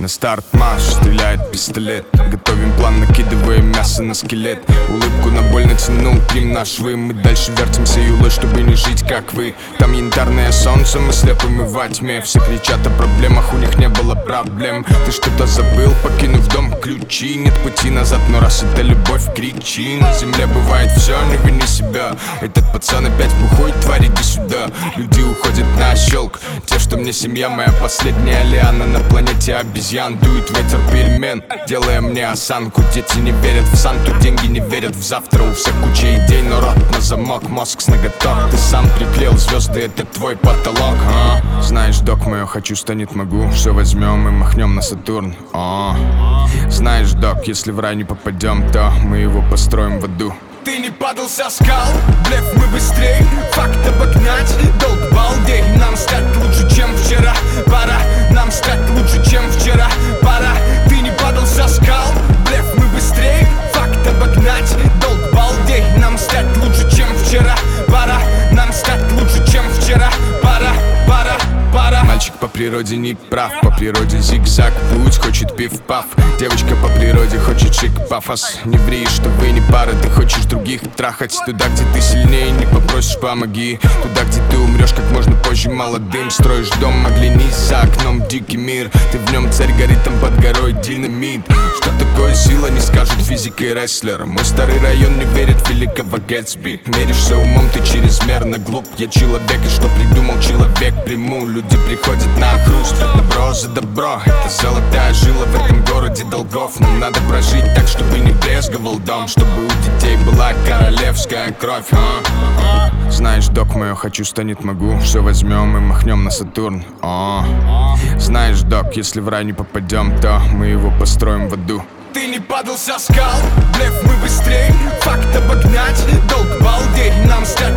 На старт марш, стреляет пистолет. Готовим план, накидываем мясо на скелет. Улыбку на боль натянул, клим на швы. Мы дальше вертимся юлой, чтобы не жить как вы. Там янтарное солнце, мы слепы, мы во тьме. Все кричат о проблемах, у них не было проблем. Ты что-то забыл, покинув дом, ключи. Нет пути назад, но раз это любовь, кричи. На земле бывает все, не вини себя. Этот пацан опять бухой, тварь, иди сюда. Люди уходят на щелк. Те, что мне семья, моя последняя лиана на планете обезьян. Дует ветер перемен, делая мне осанку. Дети не верят в Санту, деньги не верят в завтра. У всех куча идей, но рот на замок, мозг с ноготок. Ты сам приклеил звезды, это твой потолок, Знаешь, док, мое хочу станет могу. Все возьмем и махнем на Сатурн, Знаешь, док, если в рай не попадем, то мы его построим в аду. Ты не падал со скал, блеф, мы быстрей. Факт обогнать, долг балдей. Нам стать лучше, чем вчера. Пора, нам стать лучше, чем вчера. Пора, ты не падал со скал, блеф, мы быстрей. Факт обогнать, долг балдей. Нам стать лучше, чем вчера. Пора, нам стать лучше, чем вчера. Пора, пора, пора. Мальчик по природе не прав, по природе зигзаг путь, хочет пиф-паф. Девочка по природе хочет шик-пафос. Не ври, что вы не пара, ты хочешь других трахать. Туда, где ты сильнее, не попросишь, помоги. Туда, где ты умрешь как можно позже молодым. Строишь дом, оглянись за окном, дикий мир. Ты в нем царь, горит там под горой динамит. Что такое сила, не скажет физик и рестлер. Мой старый район не верит в великого Гэтсби. Меришься умом, ты чрезмерно глуп. Я человек, и что придумал человек приму. Люди приходят на хруст, добро за добро. Это золотая жила в этом городе долгов. Нам надо прожить так, чтобы не брезговал дом. Чтобы у детей была королевская кровь, Знаешь, док, мое хочу станет могу. Все возьмем и махнем на Сатурн, Знаешь, док, если в рай не попадем, то мы его построим в аду. Ты не падал со скал, блеф, мы быстрей. Факт обогнать, долг балдей. Нам стать